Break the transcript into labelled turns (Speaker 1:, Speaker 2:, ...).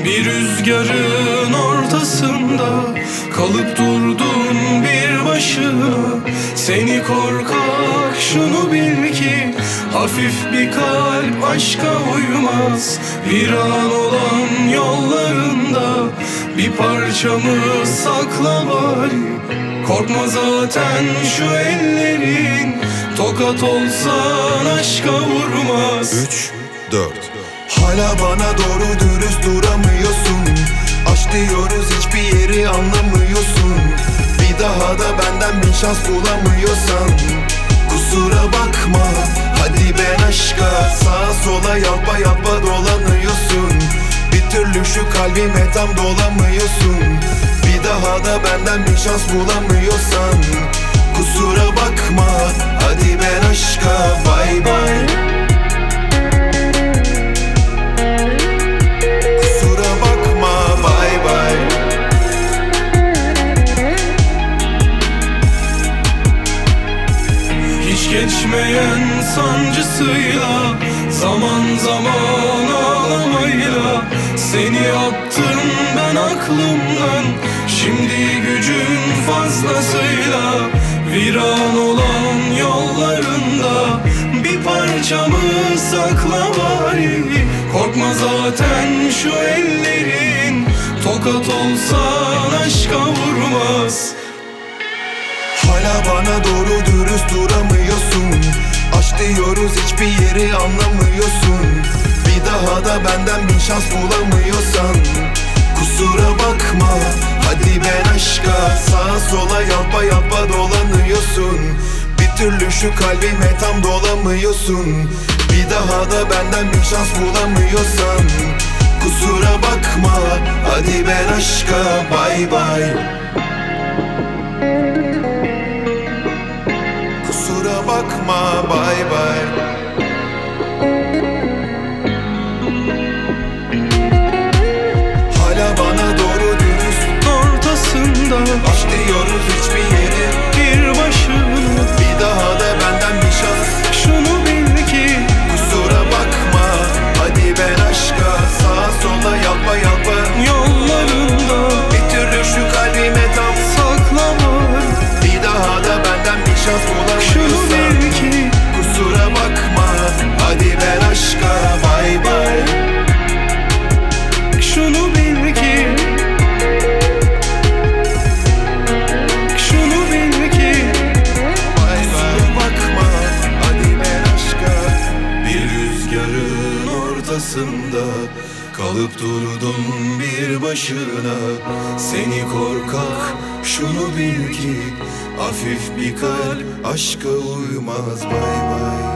Speaker 1: Bir rüzgarın ortasında kalıp durdun bir başına. Seni korkak şunu bil ki, hafif bir kalp aşka uymaz. Viran olan yollarında bir parçamı sakla bari. Korkma zaten şu ellerin, tokat olsan aşka vurmaz.
Speaker 2: 3, 4.
Speaker 3: Hala bana doğru dürüst duramıyorsun. Aşk diyoruz hiçbir yeri anlamıyorsun. Bir daha da benden bir şans bulamıyorsan kusura bakma. Hadi ben aşka sağa sola yalpa yalpa dolanıyorsun. Bir türlü şu kalbime tam dolamıyorsun. Bir daha da benden bir şans bulamıyorsan kusura bakma. Hadi ben aşka bay bay. Kusura bakma bay bay.
Speaker 1: Hiç geçmeyen sancısıyla, zaman zaman ağlamayla seni attım ben aklımdan. Şimdi gücün fazlasıyla viran olan yollarında bir parçamı sakla bari. Korkma zaten şu ellerin, tokat olsan aşka vurmaz.
Speaker 3: Hala bana doğru dürüst duramıyorsun. Aşk diyoruz hiçbir yeri anlamıyorsun. Bir daha da benden bir şans bulamıyorsan kusura bakma. Hadi ben aşka sağa sola yalpa yalpa dolanıyorsun. Bir türlü şu kalbime tam dolamıyorsun. Bir daha da benden bir şans bulamıyorsan kusura bakma. Hadi ben aşka bay bay. Kusura bakma bay bay. Hala bana doğru dürüst
Speaker 1: Ortasında
Speaker 3: aşk diyoruz hiçbir yeri
Speaker 1: bir başına.
Speaker 3: bir daha da benden bir şans
Speaker 1: Şunu bil ki
Speaker 3: kusura bakma. Hadi ben aşka sağa sola yalpa yalpa
Speaker 1: yollarında
Speaker 3: bir türlü şu kalbime tam
Speaker 1: sakla var.
Speaker 3: bir daha da benden bir şans
Speaker 1: Şunu
Speaker 3: bulamıyorsan
Speaker 1: bil ki
Speaker 3: kusura bakma. Hadi ben aşka bay bay.
Speaker 1: şunu bil ki şunu bil ki
Speaker 3: Bay bay. Bakma. Hadi ben aşka.
Speaker 1: bir rüzgarın ortasında kalıp durdun bir başına. Seni korkak şunu bil ki, hafif bir kalp aşka uymaz. Bay bay.